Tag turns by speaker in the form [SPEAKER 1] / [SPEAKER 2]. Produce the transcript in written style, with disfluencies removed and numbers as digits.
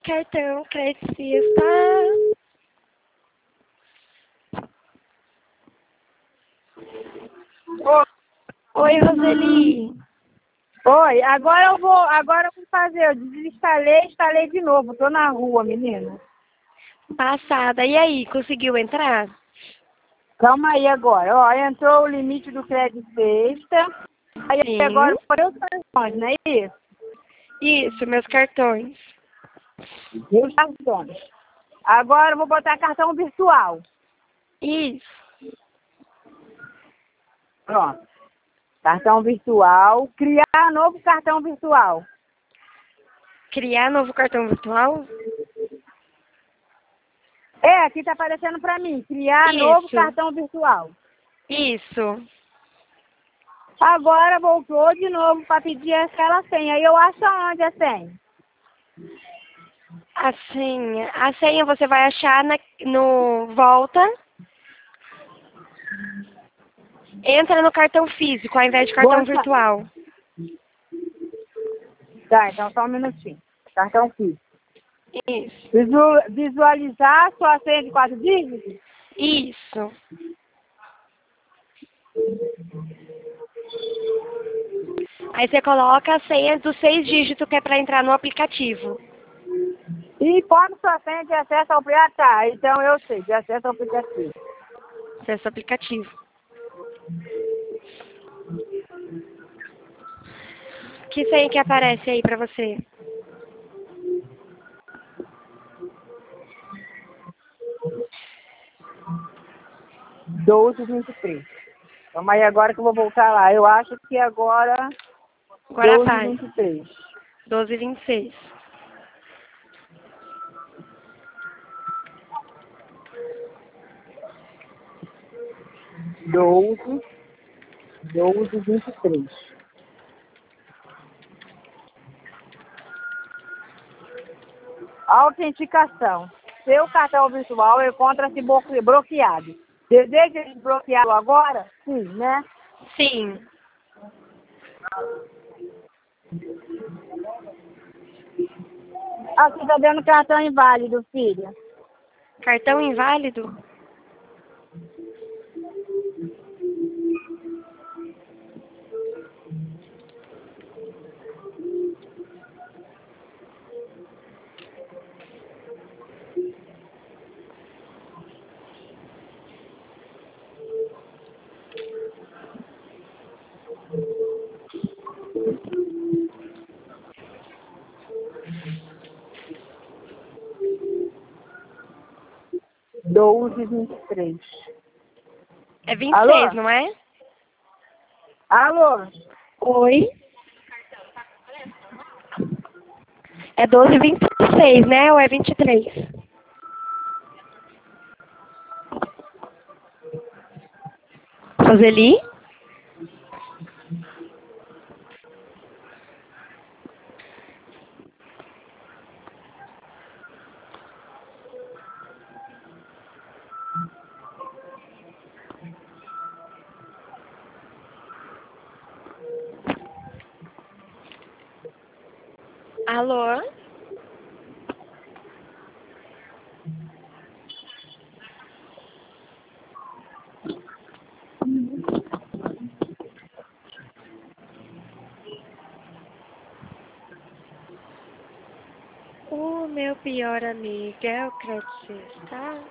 [SPEAKER 1] Cartão Credicista.
[SPEAKER 2] Oi,
[SPEAKER 1] Oi, Roseli.
[SPEAKER 2] oi, agora eu vou fazer, eu instalei de novo, tô na rua, menina.
[SPEAKER 1] Passada. E aí, conseguiu entrar?
[SPEAKER 2] Calma aí agora, ó, entrou o limite do crédito extra, aí
[SPEAKER 1] Sim.
[SPEAKER 2] agora foi os cartões, não é isso?
[SPEAKER 1] Isso, meus cartões.
[SPEAKER 2] E os cartões. Agora eu vou botar cartão virtual,
[SPEAKER 1] Isso.
[SPEAKER 2] pronto. Cartão virtual, criar novo cartão virtual.
[SPEAKER 1] Criar novo cartão virtual?
[SPEAKER 2] É, aqui tá aparecendo pra mim, criar novo
[SPEAKER 1] Isso.
[SPEAKER 2] cartão virtual.
[SPEAKER 1] Isso.
[SPEAKER 2] Agora voltou de novo para pedir aquela senha. E eu acho aonde a senha?
[SPEAKER 1] A senha. A senha você vai achar no volta. Entra no cartão físico ao invés de cartão
[SPEAKER 2] Boa,
[SPEAKER 1] virtual.
[SPEAKER 2] tá, então só um minutinho. Cartão físico.
[SPEAKER 1] Isso.
[SPEAKER 2] Visualizar sua senha de 4 dígitos?
[SPEAKER 1] Isso. Aí você coloca a senha dos 6 dígitos que é para entrar no aplicativo.
[SPEAKER 2] E põe sua senha de acesso ao aplicativo. Ah, tá, então eu sei, de acesso ao aplicativo.
[SPEAKER 1] Acesso ao aplicativo. Que senha que aparece aí para você?
[SPEAKER 2] 1223. Calma aí agora que eu vou voltar lá. Eu acho que agora
[SPEAKER 1] Agora vai.
[SPEAKER 2] 1223.
[SPEAKER 1] 1226.
[SPEAKER 2] Doze 1223. Autenticação. Seu cartão virtual encontra-se bloqueado. Deseja desbloqueá-lo agora? Sim, né?
[SPEAKER 1] Sim.
[SPEAKER 2] Aqui tá dando cartão inválido, filha.
[SPEAKER 1] Cartão inválido?
[SPEAKER 2] Doze vinte e três.
[SPEAKER 1] É 26,
[SPEAKER 2] Alô?
[SPEAKER 1] não é?
[SPEAKER 2] Alô?
[SPEAKER 1] Oi? É 1226, né? Ou é 23? Roseli? Alô? O meu pior amigo é o Credicista.